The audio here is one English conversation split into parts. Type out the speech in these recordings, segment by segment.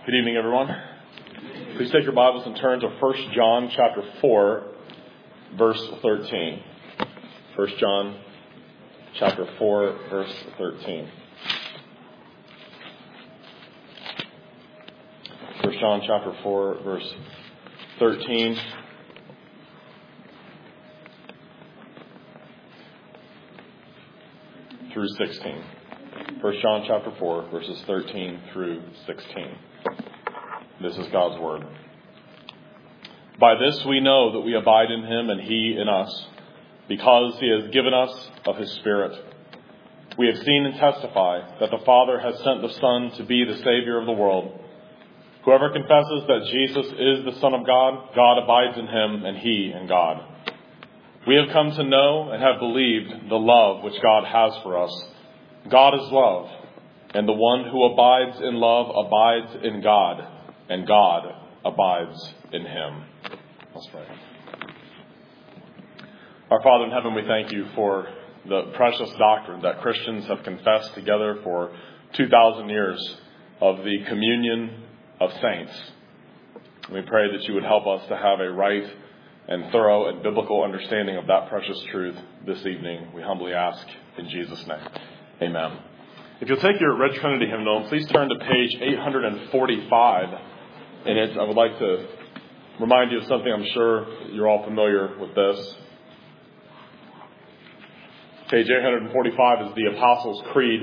Good evening, everyone. Please take your Bibles and turn to 1 John chapter 4, verse 13. 1 John chapter 4, verse 13. 1 John chapter 4, verse 13 through 16. 1 John chapter 4, verses 13 through 16. This is God's Word. By this we know that we abide in Him and He in us, because He has given us of His Spirit. We have seen and testify that the Father has sent the Son to be the Savior of the world. Whoever confesses that Jesus is the Son of God, God abides in Him and He in God. We have come to know and have believed the love which God has for us. God is love, and the one who abides in love abides in God, and God abides in him. Let's pray. Our Father in heaven, we thank you for the precious doctrine that Christians have confessed together for 2,000 years of the communion of saints. We pray that you would help us to have a right and thorough and biblical understanding of that precious truth this evening. We humbly ask in Jesus' name. Amen. If you'll take your Red Trinity hymnal, please turn to page 845. In it, I would like to remind you of something. I'm sure you're all familiar with this. Page 845 is the Apostles' Creed.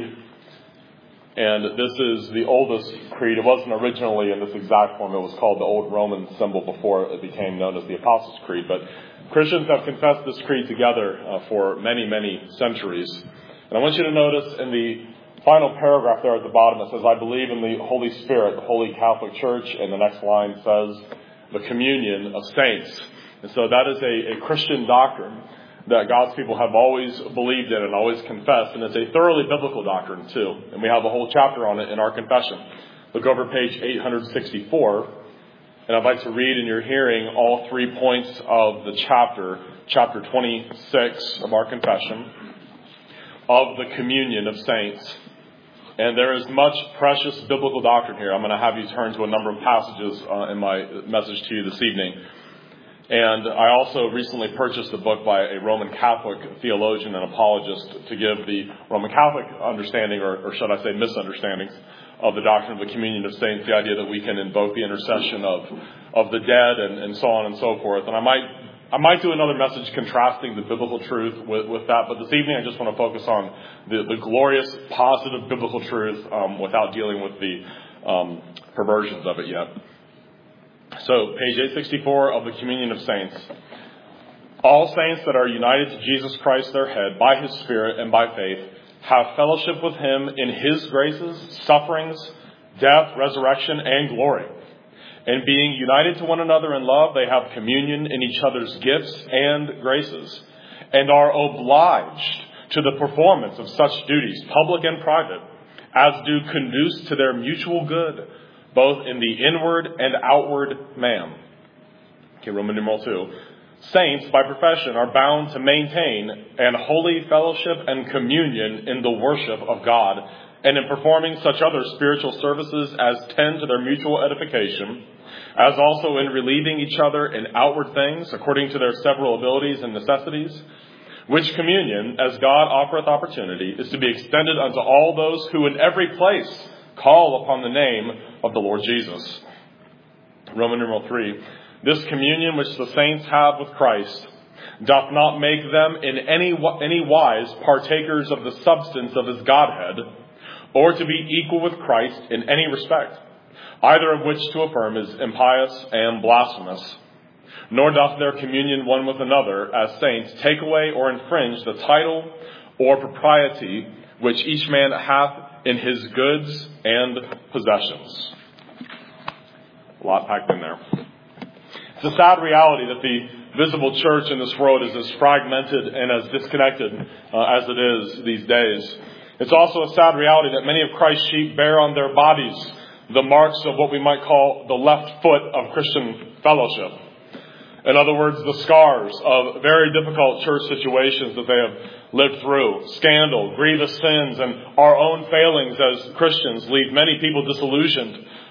And this is the oldest creed. It wasn't originally in this exact form. It was called the Old Roman symbol before it became known as the Apostles' Creed. But Christians have confessed this creed together for many, many centuries. And I want you to notice in the final paragraph there at the bottom, it says, I believe in the Holy Spirit, the Holy Catholic Church. And the next line says, the communion of saints. And so that is a Christian doctrine that God's people have always believed in and always confessed. And it's a thoroughly biblical doctrine, too. And we have a whole chapter on it in our confession. Look over page 864. And I'd like to read in your hearing all 3 points of the chapter 26 of our confession, of the communion of saints. And there is much precious biblical doctrine here. I'm going to have you turn to a number of passages in my message to you this evening. And I also recently purchased a book by a Roman Catholic theologian and apologist to give the Roman Catholic understanding, or should I say misunderstandings, of the doctrine of the communion of saints, the idea that we can invoke the intercession of the dead and so on and so forth. And I might do another message contrasting the biblical truth with that, but this evening I just want to focus on the glorious, positive biblical truth without dealing with the perversions of it yet. So, page 864 of the Communion of Saints. All saints that are united to Jesus Christ, their head, by His Spirit and by faith, have fellowship with Him in His graces, sufferings, death, resurrection, and glory. And being united to one another in love, they have communion in each other's gifts and graces, and are obliged to the performance of such duties, public and private, as do conduce to their mutual good, both in the inward and outward man. Okay, Roman numeral 2. Saints, by profession, are bound to maintain an holy fellowship and communion in the worship of God, and in performing such other spiritual services as tend to their mutual edification, as also in relieving each other in outward things, according to their several abilities and necessities, which communion, as God offereth opportunity, is to be extended unto all those who in every place call upon the name of the Lord Jesus. Roman numeral 3. This communion which the saints have with Christ doth not make them in any wise partakers of the substance of His Godhead, or to be equal with Christ in any respect, either of which to affirm is impious and blasphemous. Nor doth their communion one with another as saints take away or infringe the title or propriety which each man hath in his goods and possessions. A lot packed in there. It's a sad reality that the visible church in this world is as fragmented and as disconnected as it is these days. It's also a sad reality that many of Christ's sheep bear on their bodies the marks of what we might call the left foot of Christian fellowship. In other words, the scars of very difficult church situations that they have lived through, scandal, grievous sins, and our own failings as Christians leave many people disillusioned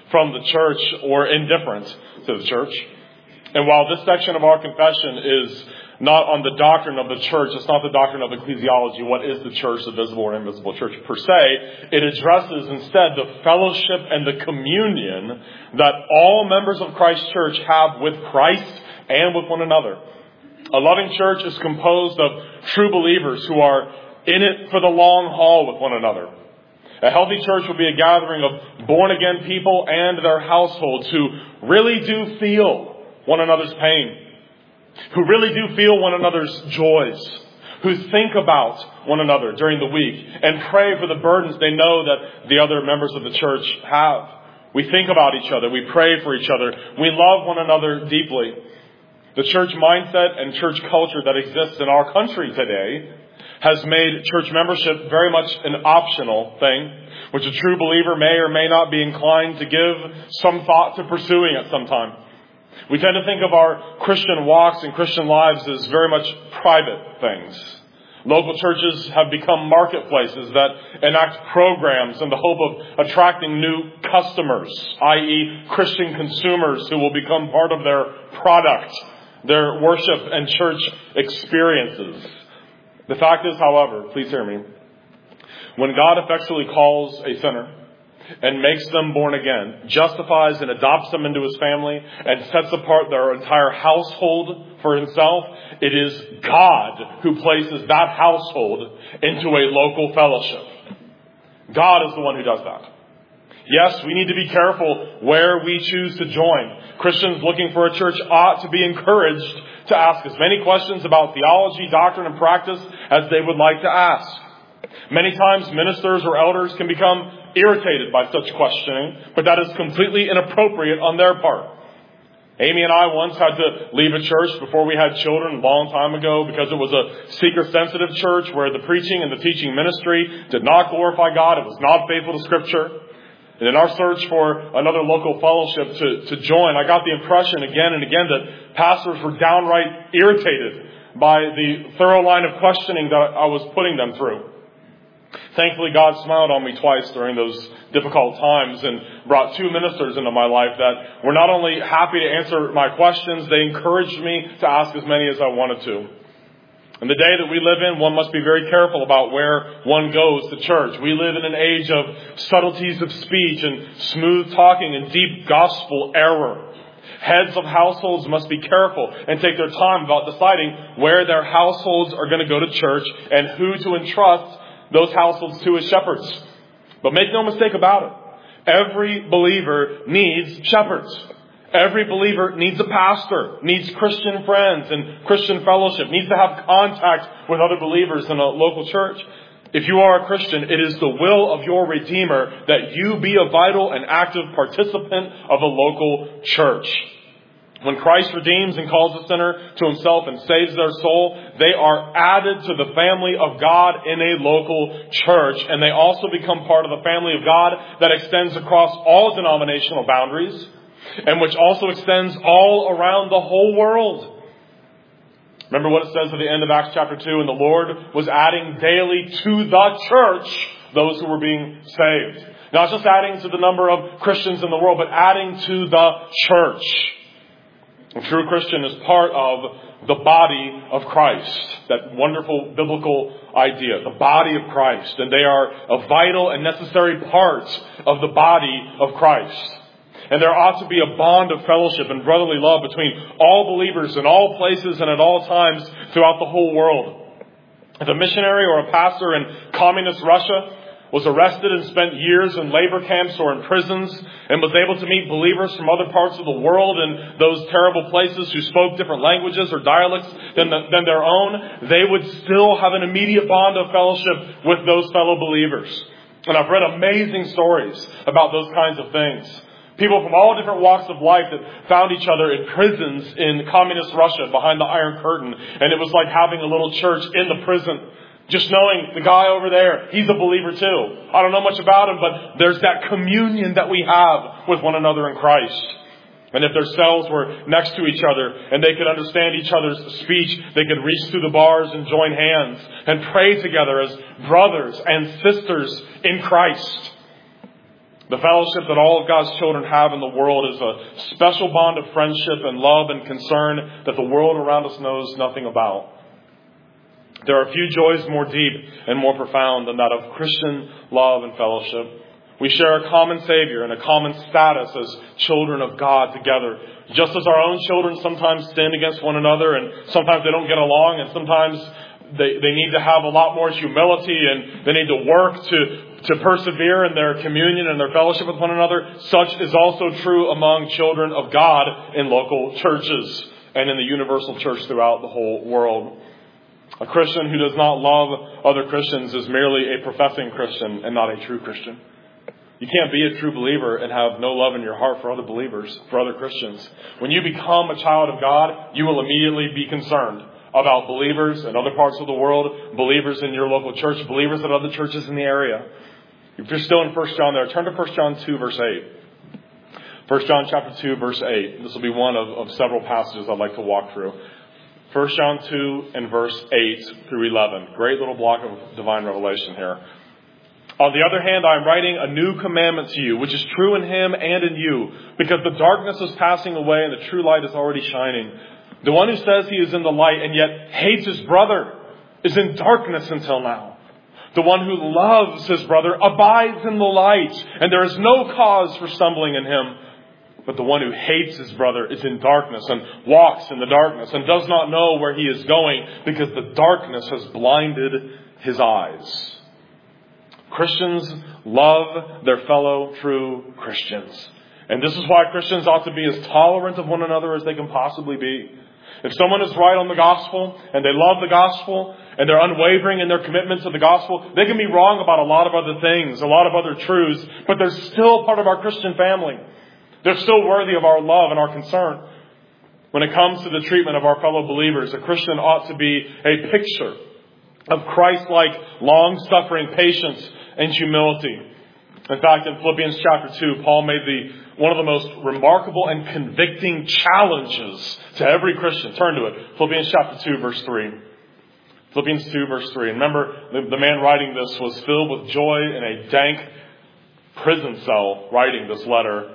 from the church or indifferent to the church. And while this section of our confession is not on the doctrine of the church, it's not the doctrine of ecclesiology, what is the church, the visible or invisible church per se, it addresses instead the fellowship and the communion that all members of Christ's church have with Christ and with one another. A loving church is composed of true believers who are in it for the long haul with one another. A healthy church will be a gathering of born-again people and their households who really do feel one another's pain, who really do feel one another's joys, who think about one another during the week and pray for the burdens they know that the other members of the church have. We think about each other. We pray for each other. We love one another deeply. The church mindset and church culture that exists in our country today has made church membership very much an optional thing, which a true believer may or may not be inclined to give some thought to pursuing at some time. We tend to think of our Christian walks and Christian lives as very much private things. Local churches have become marketplaces that enact programs in the hope of attracting new customers, i.e. Christian consumers who will become part of their product, their worship and church experiences. The fact is, however, please hear me, when God effectually calls a sinner and makes them born again, justifies and adopts them into His family, and sets apart their entire household for Himself, it is God who places that household into a local fellowship. God is the one who does that. Yes, we need to be careful where we choose to join. Christians looking for a church ought to be encouraged to ask as many questions about theology, doctrine, and practice as they would like to ask. Many times ministers or elders can become irritated by such questioning, but that is completely inappropriate on their part. Amy and I once had to leave a church before we had children a long time ago because it was a seeker-sensitive church where the preaching and the teaching ministry did not glorify God. It was not faithful to Scripture. And in our search for another local fellowship to join, I got the impression again and again that pastors were downright irritated by the thorough line of questioning that I was putting them through. Thankfully, God smiled on me twice during those difficult times and brought two ministers into my life that were not only happy to answer my questions, they encouraged me to ask as many as I wanted to. In the day that we live in, one must be very careful about where one goes to church. We live in an age of subtleties of speech and smooth talking and deep gospel error. Heads of households must be careful and take their time about deciding where their households are going to go to church and who to entrust those households to as shepherds. But make no mistake about it. Every believer needs shepherds. Every believer needs a pastor, needs Christian friends and Christian fellowship, needs to have contact with other believers in a local church. If you are a Christian, it is the will of your Redeemer that you be a vital and active participant of a local church. When Christ redeems and calls a sinner to Himself and saves their soul, they are added to the family of God in a local church. And they also become part of the family of God that extends across all denominational boundaries and which also extends all around the whole world. Remember what it says at the end of Acts chapter 2, and the Lord was adding daily to the church those who were being saved. Not just adding to the number of Christians in the world, but adding to the church. A true Christian is part of the body of Christ. That wonderful biblical idea, the body of Christ. And they are a vital and necessary part of the body of Christ. And there ought to be a bond of fellowship and brotherly love between all believers in all places and at all times throughout the whole world. If a missionary or a pastor in communist Russia was arrested and spent years in labor camps or in prisons and was able to meet believers from other parts of the world in those terrible places who spoke different languages or dialects than their own, they would still have an immediate bond of fellowship with those fellow believers. And I've read amazing stories about those kinds of things. People from all different walks of life that found each other in prisons in communist Russia behind the Iron Curtain. And it was like having a little church in the prison. Just knowing the guy over there, he's a believer too. I don't know much about him, but there's that communion that we have with one another in Christ. And if their cells were next to each other and they could understand each other's speech, they could reach through the bars and join hands and pray together as brothers and sisters in Christ. The fellowship that all of God's children have in the world is a special bond of friendship and love and concern that the world around us knows nothing about. There are few joys more deep and more profound than that of Christian love and fellowship. We share a common Savior and a common status as children of God together. Just as our own children sometimes sin against one another and sometimes they don't get along and sometimes they need to have a lot more humility and they need to work to persevere in their communion and their fellowship with one another. Such is also true among children of God in local churches and in the universal church throughout the whole world. A Christian who does not love other Christians is merely a professing Christian and not a true Christian. You can't be a true believer and have no love in your heart for other believers, for other Christians. When you become a child of God, you will immediately be concerned about believers in other parts of the world, believers in your local church, believers at other churches in the area. If you're still in 1 John there, turn to 1 John 2, verse 8. 1 John chapter 2, verse 8. This will be one of several passages I'd like to walk through. 1 John 2 and verse 8 through 11. Great little block of divine revelation here. On the other hand, I am writing a new commandment to you, which is true in him and in you, because the darkness is passing away and the true light is already shining. The one who says he is in the light and yet hates his brother is in darkness until now. The one who loves his brother abides in the light, and there is no cause for stumbling in him. But the one who hates his brother is in darkness and walks in the darkness and does not know where he is going because the darkness has blinded his eyes. Christians love their fellow true Christians. And this is why Christians ought to be as tolerant of one another as they can possibly be. If someone is right on the gospel and they love the gospel and they're unwavering in their commitment to the gospel, they can be wrong about a lot of other things, a lot of other truths, but they're still part of our Christian family. They're still worthy of our love and our concern. When it comes to the treatment of our fellow believers, a Christian ought to be a picture of Christ-like long-suffering patience and humility. In fact, in Philippians chapter 2, Paul made one of the most remarkable and convicting challenges to every Christian. Turn to it. Philippians chapter 2, verse 3. Philippians 2, verse 3. And remember, the man writing this was filled with joy in a dank prison cell writing this letter.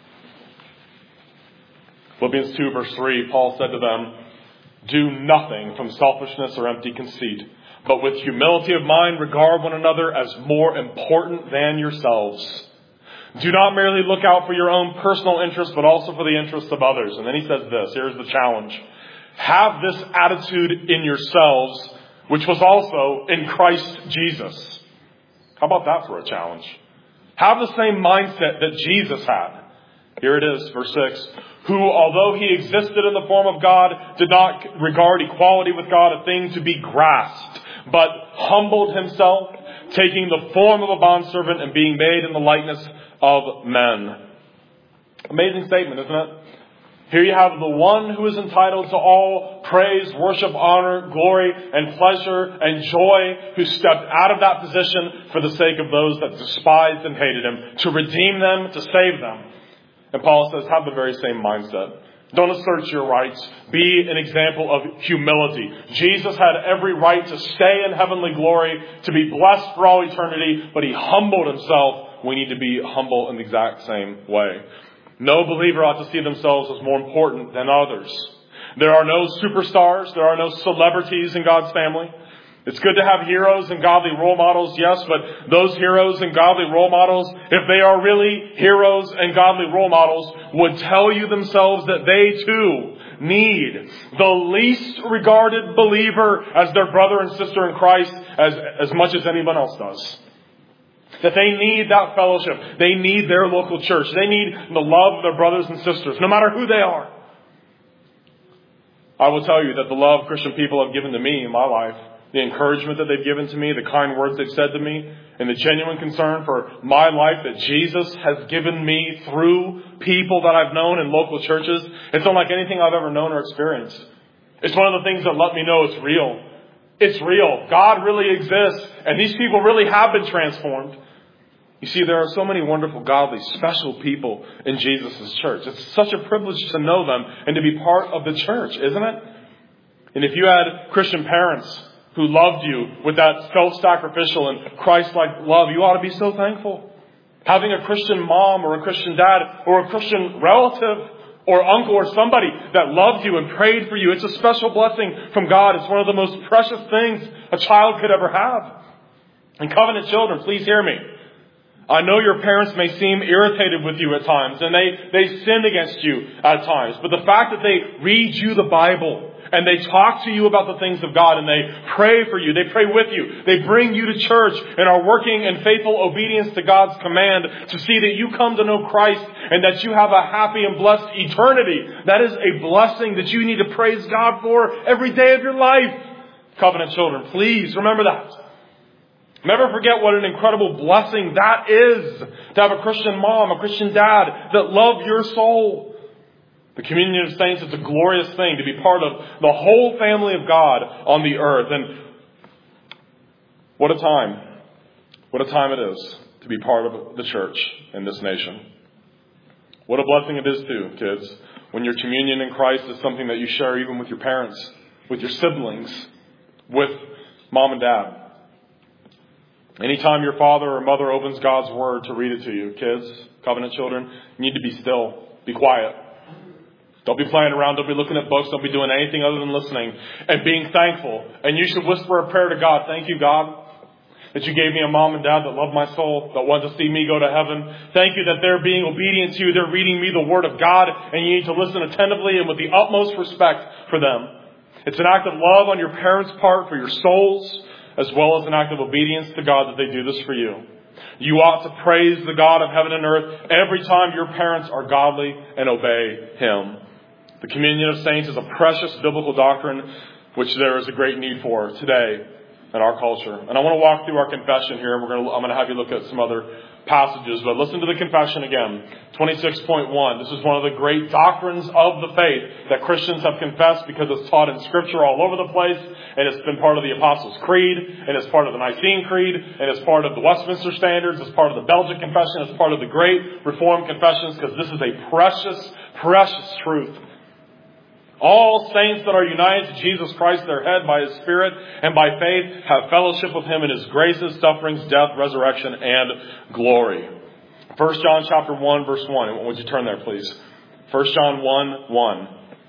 Philippians 2, verse 3, Paul said to them, "Do nothing from selfishness or empty conceit, but with humility of mind regard one another as more important than yourselves. Do not merely look out for your own personal interests, but also for the interests of others." And then he says this, here's the challenge. "Have this attitude in yourselves, which was also in Christ Jesus." How about that for a challenge? Have the same mindset that Jesus had. Here it is, verse 6. "Who, although he existed in the form of God, did not regard equality with God a thing to be grasped, but humbled himself, taking the form of a bondservant and being made in the likeness of men." Amazing statement, isn't it? Here you have the one who is entitled to all praise, worship, honor, glory, and pleasure and joy, who stepped out of that position for the sake of those that despised and hated him, to redeem them, to save them. And Paul says, have the very same mindset. Don't assert your rights. Be an example of humility. Jesus had every right to stay in heavenly glory, to be blessed for all eternity, but he humbled himself. We need to be humble in the exact same way. No believer ought to see themselves as more important than others. There are no superstars. There are no celebrities in God's family. It's good to have heroes and godly role models, yes, but those heroes and godly role models, if they are really heroes and godly role models, would tell you themselves that they too need the least regarded believer as their brother and sister in Christ as much as anyone else does. That they need that fellowship. They need their local church. They need the love of their brothers and sisters, no matter who they are. I will tell you that the love Christian people have given to me in my life, the encouragement that they've given to me, the kind words they've said to me, and the genuine concern for my life that Jesus has given me through people that I've known in local churches, it's unlike anything I've ever known or experienced. It's one of the things that let me know it's real. It's real. God really exists, and these people really have been transformed. You see, there are so many wonderful, godly, special people in Jesus' church. It's such a privilege to know them and to be part of the church, isn't it? And if you had Christian parents who loved you with that self-sacrificial and Christ-like love, you ought to be so thankful. Having a Christian mom or a Christian dad or a Christian relative or uncle or somebody that loved you and prayed for you. It's a special blessing from God. It's one of the most precious things a child could ever have. And covenant children, please hear me. I know your parents may seem irritated with you at times, and they sin against you at times. But the fact that they read you the Bible, and they talk to you about the things of God, and they pray for you, they pray with you, they bring you to church, and are working in faithful obedience to God's command to see that you come to know Christ, and that you have a happy and blessed eternity. That is a blessing that you need to praise God for every day of your life. Covenant children, please remember that. Never forget what an incredible blessing that is to have a Christian mom, a Christian dad that love your soul. The communion of saints is a glorious thing to be part of the whole family of God on the earth. And what a time. What a time it is to be part of the church in this nation. What a blessing it is too, kids, when your communion in Christ is something that you share even with your parents, with your siblings, with mom and dad. Anytime your father or mother opens God's Word to read it to you, kids, covenant children, you need to be still. Be quiet. Don't be playing around. Don't be looking at books. Don't be doing anything other than listening and being thankful. And you should whisper a prayer to God. Thank you, God, that you gave me a mom and dad that loved my soul, that wanted to see me go to heaven. Thank you that they're being obedient to you. They're reading me the Word of God, and you need to listen attentively and with the utmost respect for them. It's an act of love on your parents' part for your souls, as well as an act of obedience to God that they do this for you. You ought to praise the God of heaven and earth every time your parents are godly and obey Him. The communion of saints is a precious biblical doctrine which there is a great need for today in our culture. And I want to walk through our confession here, and I'm going to have you look at some other passages. But listen to the confession again. 26.1. This is one of the great doctrines of the faith that Christians have confessed because it's taught in Scripture all over the place, and it's been part of the Apostles' Creed, and it's part of the Nicene Creed, and it's part of the Westminster Standards, it's part of the Belgic Confession, it's part of the great Reformed Confessions, because this is a precious, precious truth. All saints that are united to Jesus Christ, their head, by His Spirit and by faith, have fellowship with Him in His graces, sufferings, death, resurrection, and glory. 1 John chapter 1, verse 1. Would you turn there, please? 1 John 1, 1.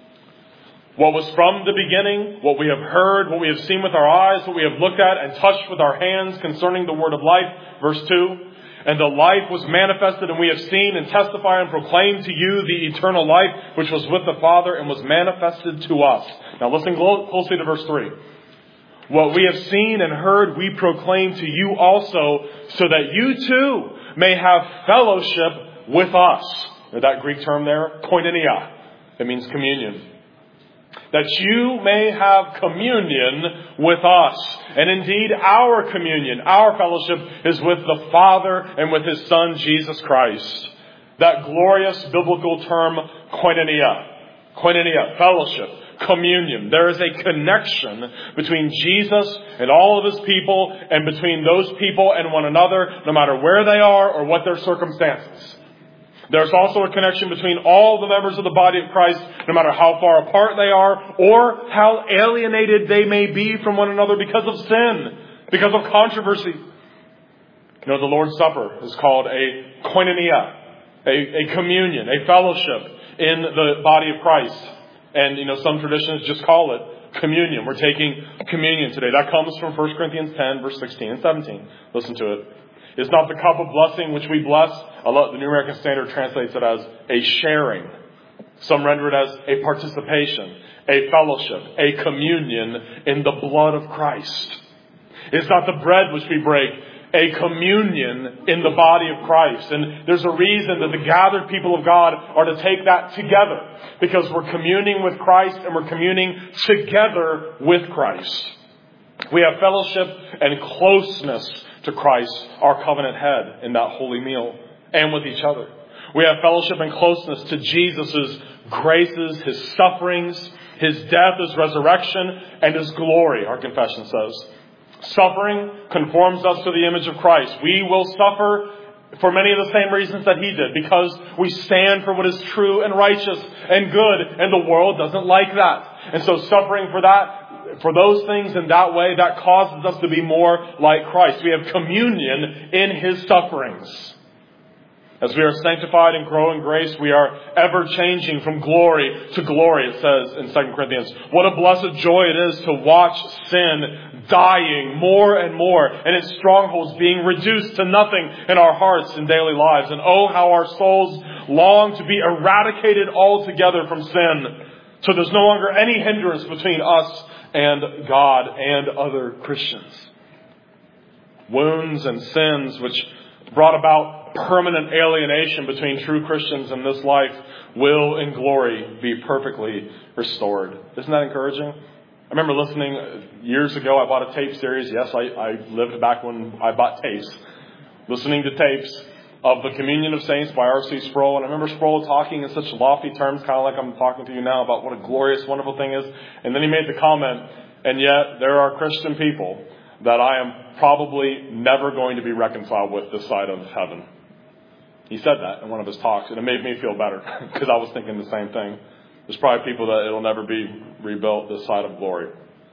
What was from the beginning, what we have heard, what we have seen with our eyes, what we have looked at and touched with our hands concerning the word of life. Verse 2. And the life was manifested, and we have seen and testify and proclaim to you the eternal life, which was with the Father and was manifested to us. Now listen closely to verse 3. What we have seen and heard, we proclaim to you also, so that you too may have fellowship with us. That Greek term there, koinonia. It means communion. That you may have communion with us. And indeed, our communion, our fellowship is with the Father and with His Son, Jesus Christ. That glorious biblical term, koinonia. Koinonia, fellowship, communion. There is a connection between Jesus and all of His people, and between those people and one another, no matter where they are or what their circumstances. There's also a connection between all the members of the body of Christ, no matter how far apart they are, or how alienated they may be from one another because of sin, because of controversy. You know, the Lord's Supper is called a koinonia, a communion, a fellowship in the body of Christ. And, some traditions just call it communion. We're taking communion today. That comes from 1 Corinthians 10, verse 16 and 17. Listen to it. Is not the cup of blessing which we bless. The New American Standard translates it as a sharing. Some render it as a participation, a fellowship, a communion in the blood of Christ. Is not the bread which we break a communion in the body of Christ. And there's a reason that the gathered people of God are to take that together. Because we're communing with Christ and we're communing together with Christ. We have fellowship and closeness to Christ, our covenant head, in that holy meal, and with each other. We have fellowship and closeness to Jesus' graces, His sufferings, His death, His resurrection, and His glory, our confession says. Suffering conforms us to the image of Christ. We will suffer for many of the same reasons that He did, because we stand for what is true and righteous and good, and the world doesn't like that. And so suffering for that, for those things in that way, that causes us to be more like Christ. We have communion in His sufferings. As we are sanctified and grow in grace, we are ever changing from glory to glory, it says in 2 Corinthians. What a blessed joy it is to watch sin dying more and more, and its strongholds being reduced to nothing in our hearts and daily lives. And oh, how our souls long to be eradicated altogether from sin, so there's no longer any hindrance between us and God and other Christians. Wounds and sins which brought about permanent alienation between true Christians in this life will in glory be perfectly restored. Isn't that encouraging? I remember listening years ago, I bought a tape series. Yes, I lived back when I bought tapes. Listening to tapes of the Communion of Saints by R.C. Sproul. And I remember Sproul talking in such lofty terms, kind of like I'm talking to you now, about what a glorious, wonderful thing is. And then he made the comment, and yet there are Christian people that I am probably never going to be reconciled with this side of heaven. He said that in one of his talks, and it made me feel better because I was thinking the same thing. There's probably people that it'll never be rebuilt this side of glory.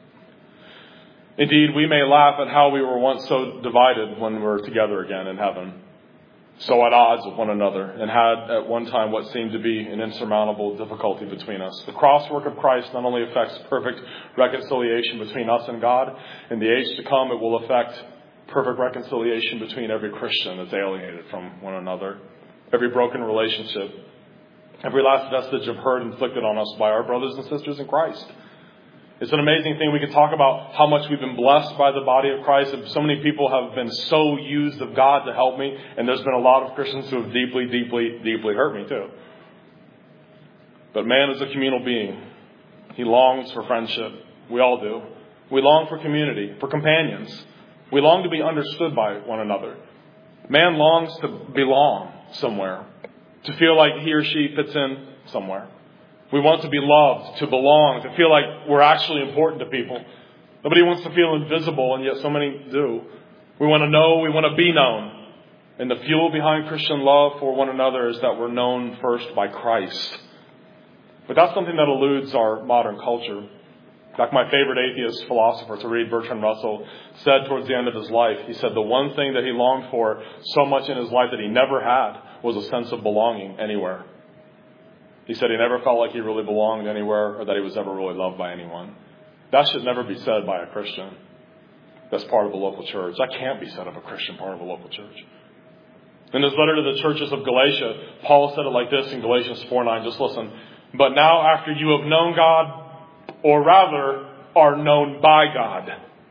Indeed, we may laugh at how we were once so divided when we're together again in heaven, so at odds with one another, and had at one time what seemed to be an insurmountable difficulty between us. The cross work of Christ not only affects perfect reconciliation between us and God, in the age to come it will affect perfect reconciliation between every Christian that's alienated from one another, every broken relationship, every last vestige of hurt inflicted on us by our brothers and sisters in Christ. It's an amazing thing. We can talk about how much we've been blessed by the body of Christ. So many people have been so used of God to help me, and there's been a lot of Christians who have deeply, deeply, deeply hurt me too. But man is a communal being. He longs for friendship. We all do. We long for community, for companions. We long to be understood by one another. Man longs to belong somewhere, to feel like he or she fits in somewhere. We want to be loved, to belong, to feel like we're actually important to people. Nobody wants to feel invisible, and yet so many do. We want to know, we want to be known. And the fuel behind Christian love for one another is that we're known first by Christ. But that's something that eludes our modern culture. In fact, my favorite atheist philosopher to read, Bertrand Russell, said towards the end of his life, he said the one thing that he longed for so much in his life that he never had was a sense of belonging anywhere. He said he never felt like he really belonged anywhere or that he was ever really loved by anyone. That should never be said by a Christian that's part of a local church. That can't be said of a Christian part of a local church. In his letter to the churches of Galatia, Paul said it like this in Galatians 4:9. Just listen. But now after you have known God, or rather, are known by God.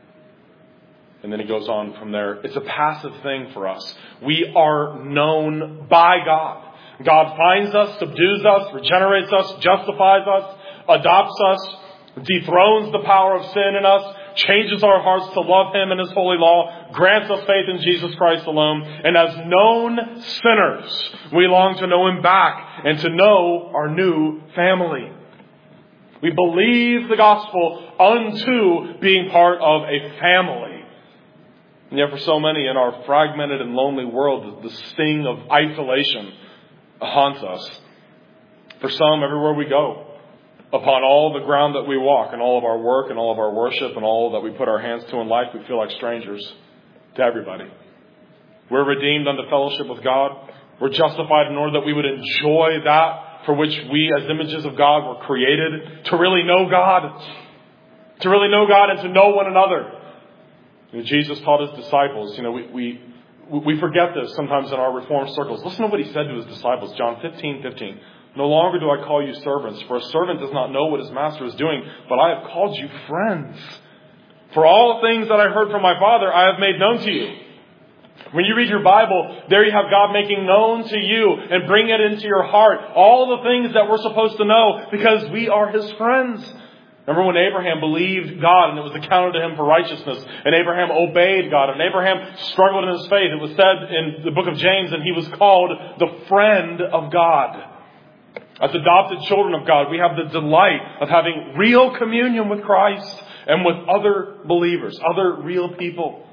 And then he goes on from there. It's a passive thing for us. We are known by God. God finds us, subdues us, regenerates us, justifies us, adopts us, dethrones the power of sin in us, changes our hearts to love Him and His holy law, grants us faith in Jesus Christ alone. And as known sinners, we long to know Him back and to know our new family. We believe the gospel unto being part of a family. And yet for so many in our fragmented and lonely world, the sting of isolation haunts us. For some, everywhere we go, upon all the ground that we walk, and all of our work, and all of our worship, and all that we put our hands to in life, we feel like strangers to everybody. We're redeemed unto fellowship with God. We're justified in order that we would enjoy that for which we as images of God were created, to really know God. To really know God and to know one another. Jesus taught His disciples, we forget this sometimes in our Reformed circles. Listen to what He said to His disciples, John 15:15. No longer do I call you servants, for a servant does not know what his master is doing, but I have called you friends. For all things that I heard from my Father, I have made known to you. When you read your Bible, there you have God making known to you and bring it into your heart all the things that we're supposed to know because we are His friends. Remember when Abraham believed God and it was accounted to him for righteousness, and Abraham obeyed God, and Abraham struggled in his faith. It was said in the book of James, and he was called the friend of God. As adopted children of God, we have the delight of having real communion with Christ and with other believers, other real people.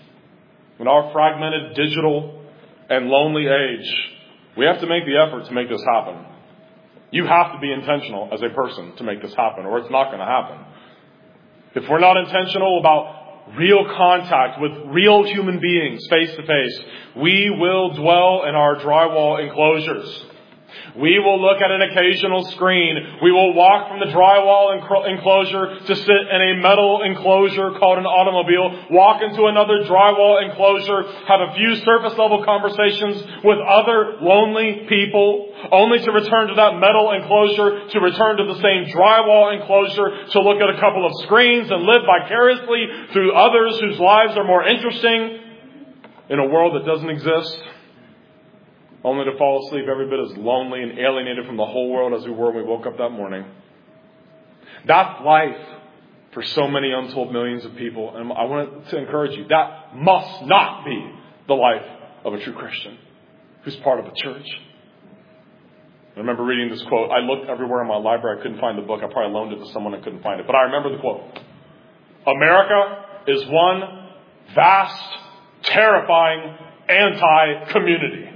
In our fragmented, digital, and lonely age, we have to make the effort to make this happen. You have to be intentional as a person to make this happen, or it's not going to happen. If we're not intentional about real contact with real human beings face to face, we will dwell in our drywall enclosures. We will look at an occasional screen. We will walk from the drywall enclosure to sit in a metal enclosure called an automobile, walk into another drywall enclosure, have a few surface level conversations with other lonely people, only to return to that metal enclosure, to return to the same drywall enclosure, to look at a couple of screens and live vicariously through others whose lives are more interesting in a world that doesn't exist. Only to fall asleep every bit as lonely and alienated from the whole world as we were when we woke up that morning. That's life for so many untold millions of people. And I want to encourage you, that must not be the life of a true Christian who's part of a church. I remember reading this quote. I looked everywhere in my library. I couldn't find the book. I probably loaned it to someone and couldn't find it. But I remember the quote. America is one vast, terrifying, anti-community.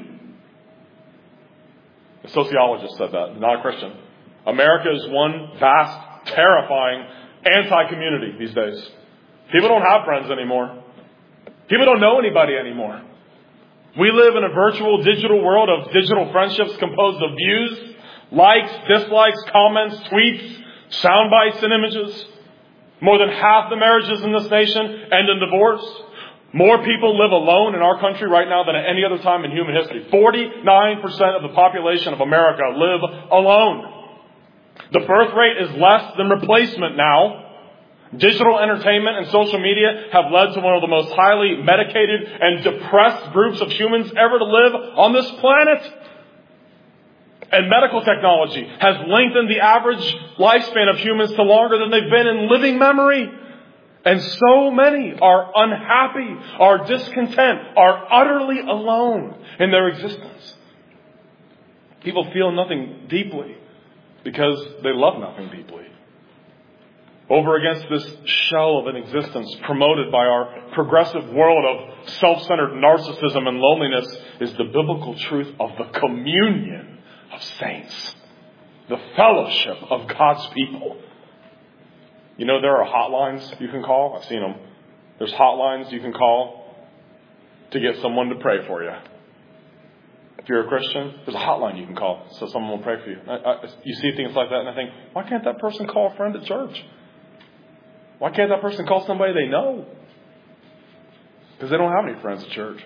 A sociologist said that, not a Christian. America is one vast, terrifying, anti-community these days. People don't have friends anymore. People don't know anybody anymore. We live in a virtual digital world of digital friendships composed of views, likes, dislikes, comments, tweets, sound bites, and images. More than half the marriages in this nation end in divorce. More people live alone in our country right now than at any other time in human history. 49% of the population of America live alone. The birth rate is less than replacement now. Digital entertainment and social media have led to one of the most highly medicated and depressed groups of humans ever to live on this planet. And medical technology has lengthened the average lifespan of humans to longer than they've been in living memory. And so many are unhappy, are discontent, are utterly alone in their existence. People feel nothing deeply because they love nothing deeply. Over against this shell of an existence promoted by our progressive world of self-centered narcissism and loneliness is the biblical truth of the communion of saints, the fellowship of God's people. You know, there are hotlines you can call. I've seen them. There's hotlines you can call to get someone to pray for you. If you're a Christian, there's a hotline you can call so someone will pray for you. You see things like that and I think, why can't that person call a friend at church? Why can't that person call somebody they know? Because they don't have any friends at church.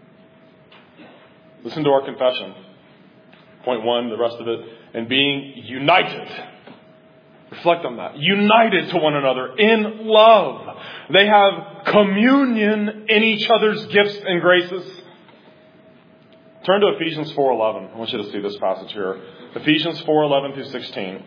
Listen to our confession. Point 1, the rest of it. And being united. Reflect on that. United to one another in love. They have communion in each other's gifts and graces. Turn to Ephesians 4:11. I want you to see this passage here. Ephesians 4:11 through 16.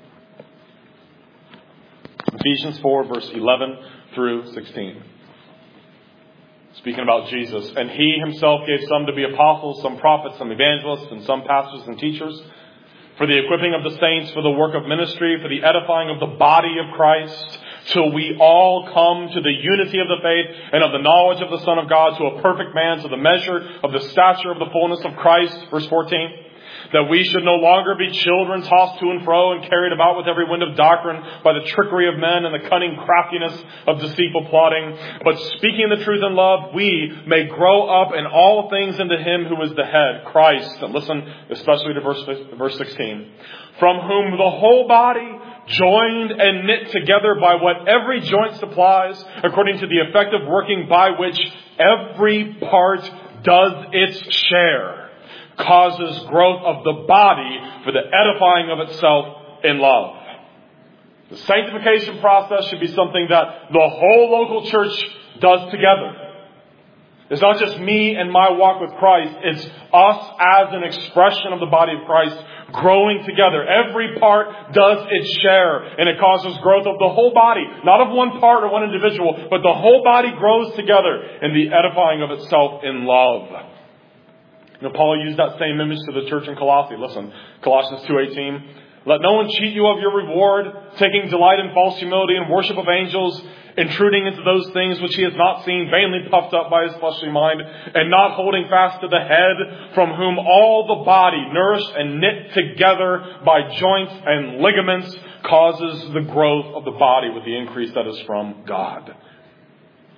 Ephesians 4, verse 11 through 16. Speaking about Jesus. And He Himself gave some to be apostles, some prophets, some evangelists, and some pastors and teachers, for the equipping of the saints, for the work of ministry, for the edifying of the body of Christ, till we all come to the unity of the faith and of the knowledge of the Son of God, to a perfect man, to the measure of the stature of the fullness of Christ. Verse 14. That we should no longer be children tossed to and fro and carried about with every wind of doctrine by the trickery of men and the cunning craftiness of deceitful plotting. But speaking the truth in love, we may grow up in all things into Him who is the head, Christ. And listen especially to verse 16. From whom the whole body, joined and knit together by what every joint supplies, according to the effective working by which every part does its share, causes growth of the body for the edifying of itself in love. The sanctification process should be something that the whole local church does together. It's not just me and my walk with Christ. It's us as an expression of the body of Christ growing together. Every part does its share, and it causes growth of the whole body. Not of one part or one individual, but the whole body grows together in the edifying of itself in love. You know, Paul used that same image to the church in Colossae. Listen, Colossians 2:18. Let no one cheat you of your reward, taking delight in false humility and worship of angels, intruding into those things which he has not seen, vainly puffed up by his fleshly mind, and not holding fast to the head, from whom all the body, nourished and knit together by joints and ligaments, causes the growth of the body with the increase that is from God.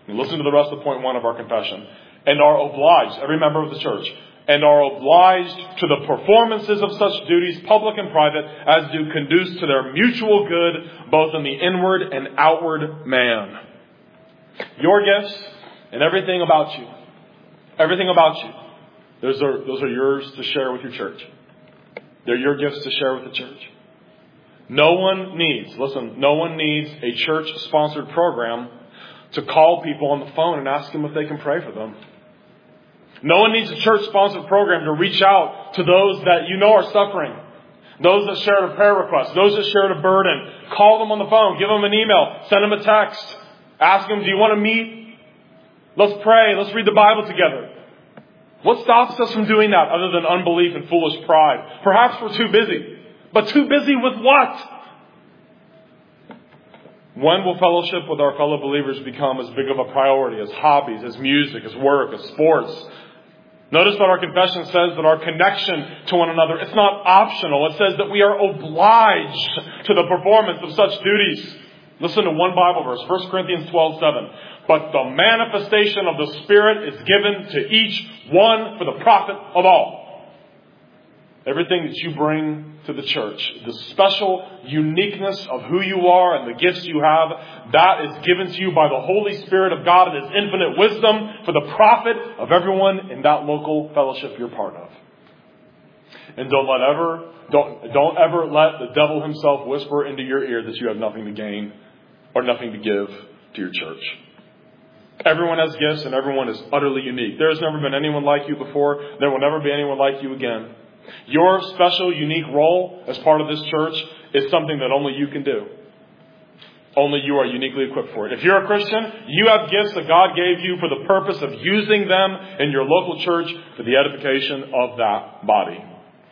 And listen to the rest of point 1 of our confession. And are obliged, every member of the church, and are obliged to the performances of such duties, public and private, as do conduce to their mutual good, both in the inward and outward man. Your gifts and everything about you, those are yours to share with your church. They're your gifts to share with the church. No one needs a church-sponsored program to call people on the phone and ask them if they can pray for them. No one needs a church-sponsored program to reach out to those that you know are suffering. Those that shared a prayer request. Those that shared a burden. Call them on the phone. Give them an email. Send them a text. Ask them, do you want to meet? Let's pray. Let's read the Bible together. What stops us from doing that other than unbelief and foolish pride? Perhaps we're too busy. But too busy with what? When will fellowship with our fellow believers become as big of a priority as hobbies, as music, as work, as sports? Notice that our confession says that our connection to one another, it's not optional. It says that we are obliged to the performance of such duties. Listen to one Bible verse, 1 Corinthians 12:7. But the manifestation of the Spirit is given to each one for the profit of all. Everything that you bring to the church, the special uniqueness of who you are and the gifts you have, that is given to you by the Holy Spirit of God and His infinite wisdom for the profit of everyone in that local fellowship you're part of. And don't ever let the devil himself whisper into your ear that you have nothing to gain or nothing to give to your church. Everyone has gifts and everyone is utterly unique. There has never been anyone like you before. There will never be anyone like you again. Your special, unique role as part of this church is something that only you can do. Only you are uniquely equipped for it. If you're a Christian, you have gifts that God gave you for the purpose of using them in your local church for the edification of that body.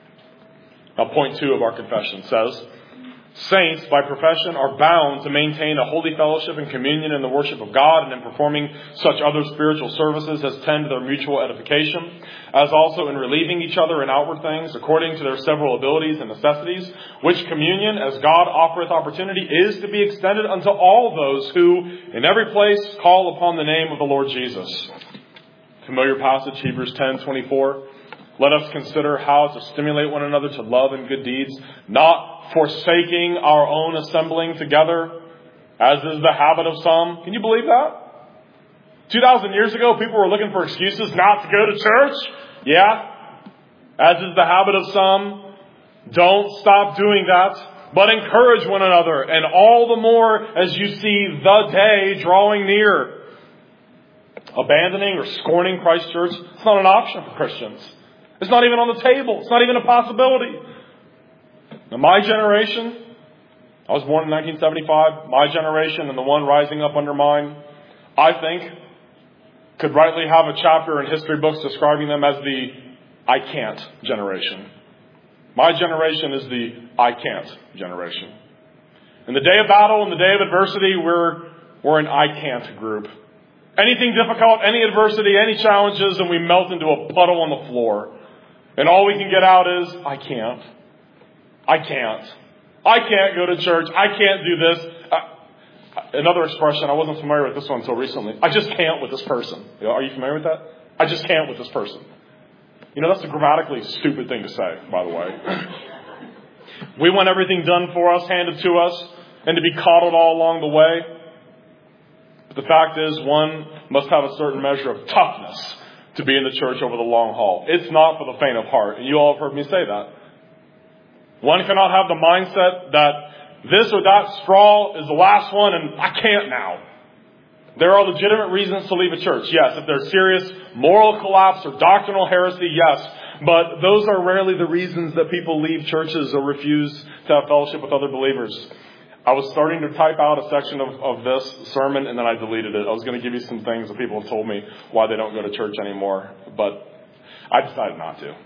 Now, point 2 of our confession says, saints, by profession, are bound to maintain a holy fellowship and communion in the worship of God and in performing such other spiritual services as tend to their mutual edification, as also in relieving each other in outward things, according to their several abilities and necessities, which communion, as God offereth opportunity, is to be extended unto all those who, in every place, call upon the name of the Lord Jesus. Familiar passage, Hebrews 10:24. Let us consider how to stimulate one another to love and good deeds, not forsaking our own assembling together, as is the habit of some. Can you believe that? 2,000 years ago, people were looking for excuses not to go to church. Yeah. As is the habit of some. Don't stop doing that, but encourage one another, and all the more as you see the day drawing near. Abandoning or scorning Christ Church, it's not an option for Christians. It's not even on the table. It's not even a possibility. Now, my generation, I was born in 1975, my generation and the one rising up under mine, I think, could rightly have a chapter in history books describing them as the I can't generation. My generation is the I can't generation. In the day of battle, in the day of adversity, we're an I can't group. Anything difficult, any adversity, any challenges, and we melt into a puddle on the floor. And all we can get out is, I can't. I can't go to church. I can't do this. Another expression, I wasn't familiar with this one until recently. I just can't with this person. Are you familiar with that? I just can't with this person. That's a grammatically stupid thing to say, by the way. We want everything done for us, handed to us, and to be coddled all along the way. But the fact is, one must have a certain measure of toughness to be in the church over the long haul. It's not for the faint of heart. And you all have heard me say that. One cannot have the mindset that this or that straw is the last one and I can't now. There are legitimate reasons to leave a church. Yes, if there's serious moral collapse or doctrinal heresy, yes. But those are rarely the reasons that people leave churches or refuse to have fellowship with other believers. I was starting to type out a section of this sermon and then I deleted it. I was going to give you some things that people have told me why they don't go to church anymore. But I decided not to.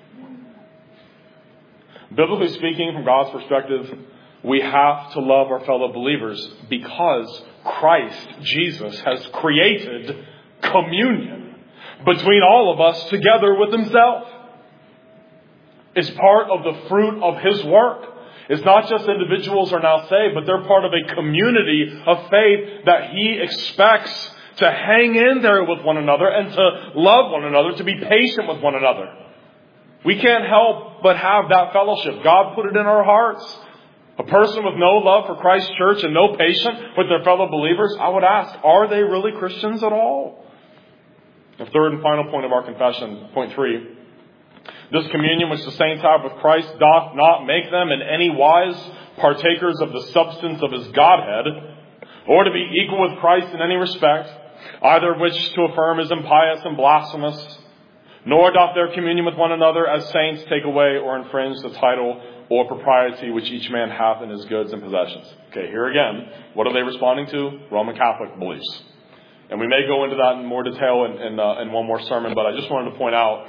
Biblically speaking, from God's perspective, we have to love our fellow believers because Christ, Jesus, has created communion between all of us together with Himself. It's part of the fruit of His work. It's not just individuals are now saved, but they're part of a community of faith that He expects to hang in there with one another, and to love one another, to be patient with one another. We can't help but have that fellowship. God put it in our hearts. A person with no love for Christ's church and no patience with their fellow believers, I would ask, are they really Christians at all? The third and final point of our confession, point 3. This communion which the saints have with Christ doth not make them in any wise partakers of the substance of his Godhead, or to be equal with Christ in any respect, either of which to affirm is impious and blasphemous, nor doth their communion with one another as saints take away or infringe the title or propriety which each man hath in his goods and possessions. Okay, here again, what are they responding to? Roman Catholic beliefs. And we may go into that in more detail in one more sermon, but I just wanted to point out,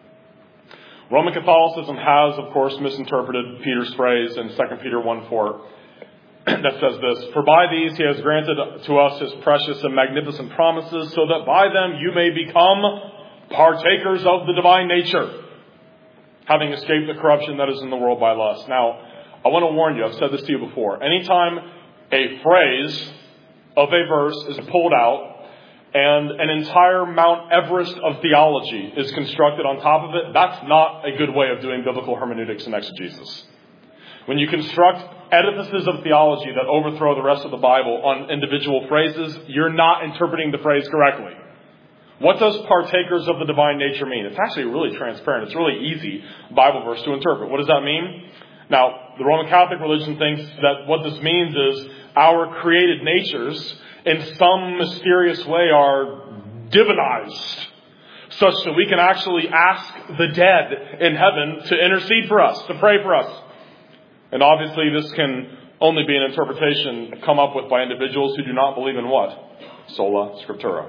Roman Catholicism has, of course, misinterpreted Peter's phrase in 2 Peter 1:4 that says this, "For by these he has granted to us his precious and magnificent promises, so that by them you may become partakers of the divine nature, having escaped the corruption that is in the world by lust." Now, I want to warn you, I've said this to you before. Anytime a phrase of a verse is pulled out and an entire Mount Everest of theology is constructed on top of it, that's not a good way of doing biblical hermeneutics and exegesis. When you construct edifices of theology that overthrow the rest of the Bible on individual phrases, you're not interpreting the phrase correctly. What does partakers of the divine nature mean? It's actually really transparent. It's really easy Bible verse to interpret. What does that mean? Now, the Roman Catholic religion thinks that what this means is our created natures in some mysterious way are divinized, such that we can actually ask the dead in heaven to intercede for us, to pray for us. And obviously this can only be an interpretation come up with by individuals who do not believe in what? Sola Scriptura.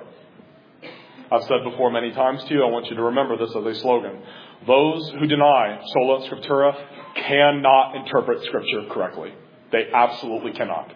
I've said before many times to you, I want you to remember this as a slogan. Those who deny Sola Scriptura cannot interpret Scripture correctly. They absolutely cannot.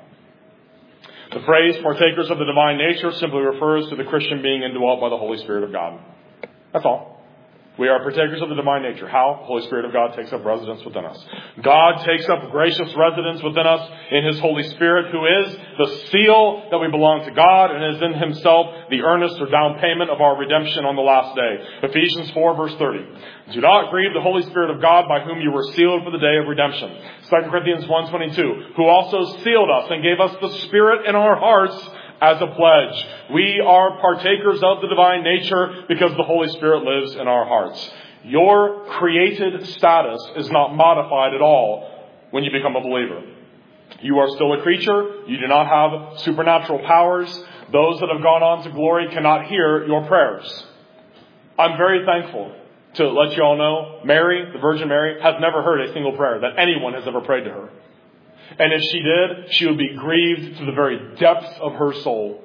The phrase partakers of the divine nature simply refers to the Christian being indwelt by the Holy Spirit of God. That's all. We are partakers of the divine nature. How? The Holy Spirit of God takes up residence within us. God takes up gracious residence within us in His Holy Spirit, who is the seal that we belong to God and is in Himself the earnest or down payment of our redemption on the last day. Ephesians 4 verse 30. Do not grieve the Holy Spirit of God, by whom you were sealed for the day of redemption. 2 Corinthians 1:22. Who also sealed us and gave us the Spirit in our hearts as a pledge. We are partakers of the divine nature because the Holy Spirit lives in our hearts. Your created status is not modified at all when you become a believer. You are still a creature. You do not have supernatural powers. Those that have gone on to glory cannot hear your prayers. I'm very thankful to let you all know, Mary, the Virgin Mary, has never heard a single prayer that anyone has ever prayed to her. And if she did, she would be grieved to the very depths of her soul.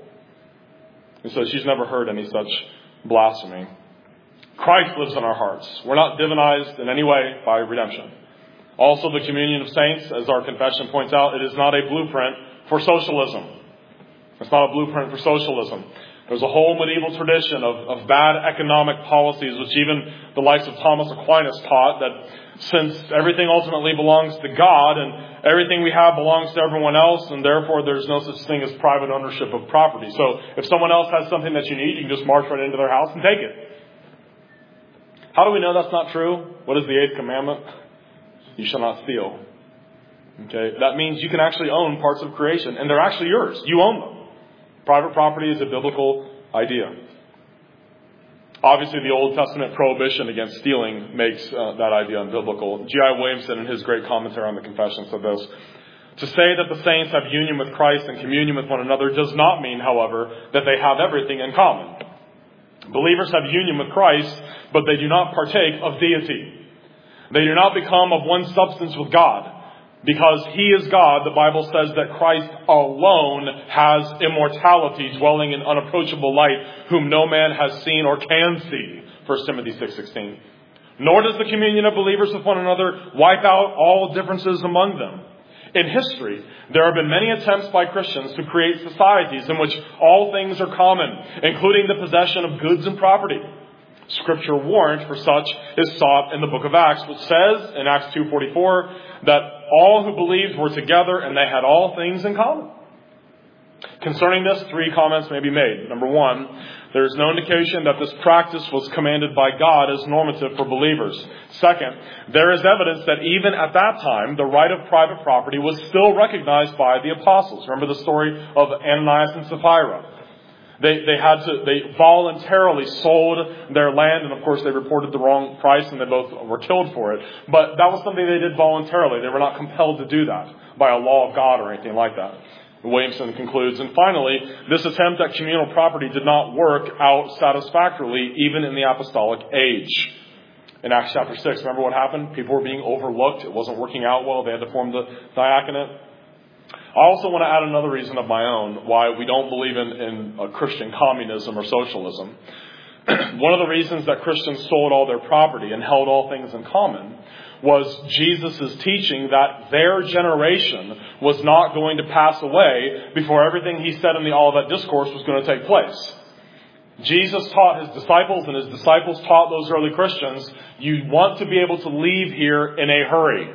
And so she's never heard any such blasphemy. Christ lives in our hearts. We're not divinized in any way by redemption. Also, the communion of saints, as our confession points out, it is not a blueprint for socialism. It's not a blueprint for socialism. There's a whole medieval tradition of bad economic policies, which even the likes of Thomas Aquinas taught, that since everything ultimately belongs to God and everything we have belongs to everyone else, and therefore there's no such thing as private ownership of property. So if someone else has something that you need, you can just march right into their house and take it. How do we know that's not true? What is the 8th commandment? You shall not steal. Okay, that means you can actually own parts of creation, and they're actually yours. You own them. Private property is a biblical idea. Obviously, the Old Testament prohibition against stealing makes that idea unbiblical. G.I. Williamson, in his great commentary on the Confession, said this: to say that the saints have union with Christ and communion with one another does not mean, however, that they have everything in common. Believers have union with Christ, but they do not partake of deity. They do not become of one substance with God. Because He is God, the Bible says that Christ alone has immortality, dwelling in unapproachable light, whom no man has seen or can see. 1 Timothy 6:16. Nor does the communion of believers with one another wipe out all differences among them. In history, there have been many attempts by Christians to create societies in which all things are common, including the possession of goods and property. Scripture warrant for such is sought in the book of Acts, which says in Acts 2:44 that all who believed were together and they had all things in common. Concerning this, 3 comments may be made. Number 1, there is no indication that this practice was commanded by God as normative for believers. Second, there is evidence that even at that time, the right of private property was still recognized by the apostles. Remember the story of Ananias and Sapphira. They voluntarily sold their land, and of course they reported the wrong price and they both were killed for it. But that was something they did voluntarily. They were not compelled to do that by a law of God or anything like that. Williamson concludes, and finally, this attempt at communal property did not work out satisfactorily even in the apostolic age. In Acts chapter 6, remember what happened? People were being overlooked. It wasn't working out well. They had to form the diaconate. I also want to add another reason of my own why we don't believe in a Christian communism or socialism. One of the reasons that Christians sold all their property and held all things in common was Jesus' teaching that their generation was not going to pass away before everything he said in the Olivet Discourse was going to take place. Jesus taught his disciples, and his disciples taught those early Christians, you want to be able to leave here in a hurry.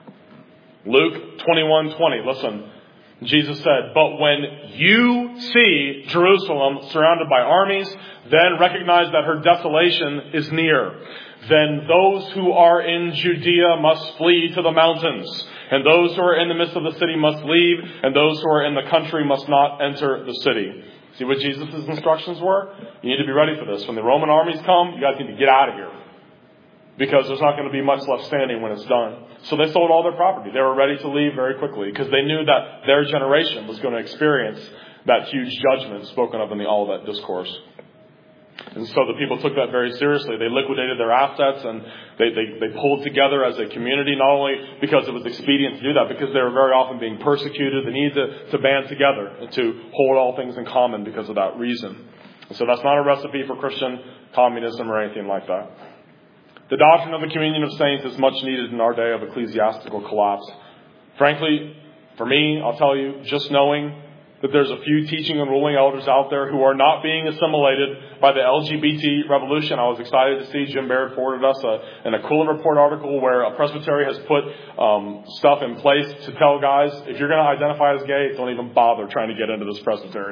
Luke 21:20, listen. Jesus said, but when you see Jerusalem surrounded by armies, then recognize that her desolation is near. Then those who are in Judea must flee to the mountains, and those who are in the midst of the city must leave, and those who are in the country must not enter the city. See what Jesus' instructions were? You need to be ready for this. When the Roman armies come, you guys need to get out of here, because there's not going to be much left standing when it's done. So they sold all their property. They were ready to leave very quickly because they knew that their generation was going to experience that huge judgment spoken of in the Olivet Discourse. And so the people took that very seriously. They liquidated their assets and they pulled together as a community, not only because it was expedient to do that, because they were very often being persecuted. They needed to band together and to hold all things in common because of that reason. And so that's not a recipe for Christian communism or anything like that. The doctrine of the communion of saints is much needed in our day of ecclesiastical collapse. Frankly, for me, I'll tell you, just knowing that there's a few teaching and ruling elders out there who are not being assimilated by the LGBT revolution. I was excited to see Jim Baird forwarded us an Aquila Report article where a presbytery has put stuff in place to tell guys, if you're going to identify as gay, don't even bother trying to get into this presbytery.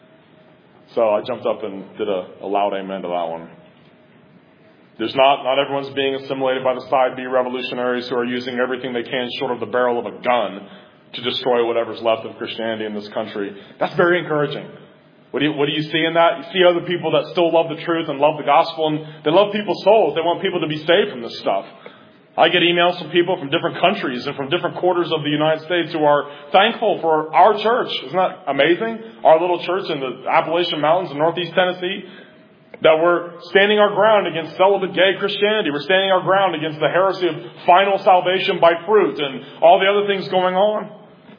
So I jumped up and did a loud amen to that one. There's not everyone's being assimilated by the Side B revolutionaries who are using everything they can short of the barrel of a gun to destroy whatever's left of Christianity in this country. That's very encouraging. What do you see in that? You see other people that still love the truth and love the gospel, and they love people's souls. They want people to be saved from this stuff. I get emails from people from different countries and from different quarters of the United States who are thankful for our church. Isn't that amazing? Our little church in the Appalachian Mountains in Northeast Tennessee. That we're standing our ground against celibate gay Christianity. We're standing our ground against the heresy of final salvation by fruit and all the other things going on.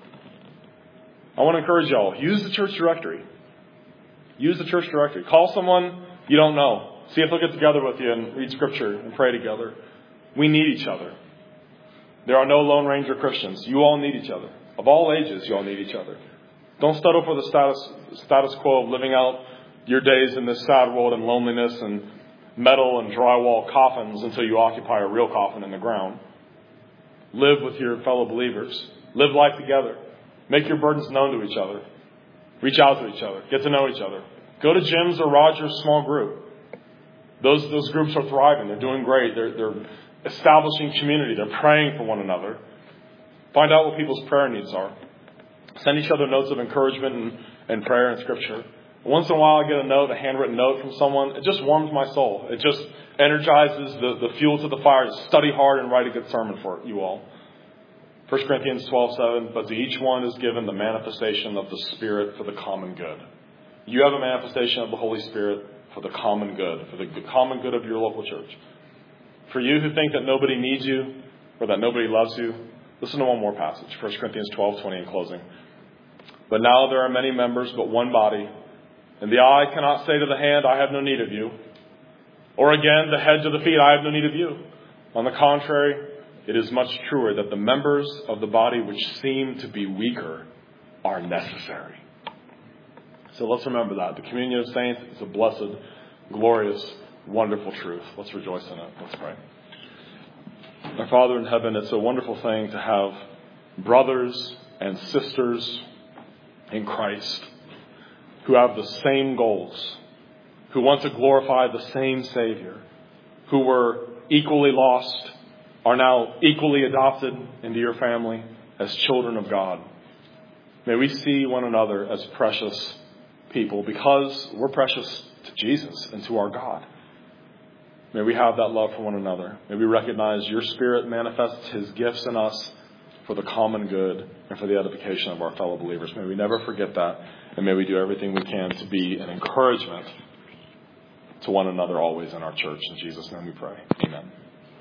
I want to encourage y'all, use the church directory. Use the church directory. Call someone you don't know. See if they'll get together with you and read scripture and pray together. We need each other. There are no Lone Ranger Christians. You all need each other. Of all ages, you all need each other. Don't settle for the status quo of living out your days in this sad world in loneliness and metal and drywall coffins until you occupy a real coffin in the ground. Live with your fellow believers. Live life together. Make your burdens known to each other. Reach out to each other. Get to know each other. Go to Jim's or Roger's small group. Those groups are thriving. They're doing great. They're establishing community. They're praying for one another. Find out what people's prayer needs are. Send each other notes of encouragement and prayer and scripture. Once in a while I get a handwritten note from someone. It just warms my soul. It just energizes the fuel to the fire to study hard and write a good sermon for you all. 1 Corinthians 12:7, but to each one is given the manifestation of the Spirit for the common good. You have a manifestation of the Holy Spirit for the common good, for the common good of your local church. For you who think that nobody needs you or that nobody loves you, listen to one more passage, 1 Corinthians 12:20 in closing. But now there are many members, but one body. And the eye cannot say to the hand, I have no need of you. Or again, the head to the feet, I have no need of you. On the contrary, it is much truer that the members of the body which seem to be weaker are necessary. So let's remember that. The communion of saints is a blessed, glorious, wonderful truth. Let's rejoice in it. Let's pray. Our Father in heaven, it's a wonderful thing to have brothers and sisters in Christ who have the same goals, who want to glorify the same Savior, who were equally lost, are now equally adopted into your family as children of God. May we see one another as precious people because we're precious to Jesus and to our God. May we have that love for one another. May we recognize your Spirit manifests His gifts in us for the common good and for the edification of our fellow believers. May we never forget that, and may we do everything we can to be an encouragement to one another always in our church. In Jesus' name we pray. Amen.